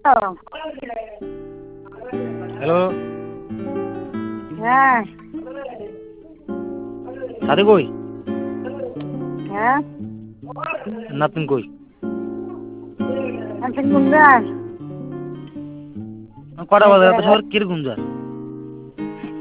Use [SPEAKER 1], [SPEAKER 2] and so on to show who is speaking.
[SPEAKER 1] Hello,
[SPEAKER 2] হ্যাঁ
[SPEAKER 1] সাথে কই?
[SPEAKER 2] হ্যাঁ
[SPEAKER 1] নাতিন কই?
[SPEAKER 2] এখন গুনগার
[SPEAKER 1] কটা বাজে? এত শহর কিরকম যায়?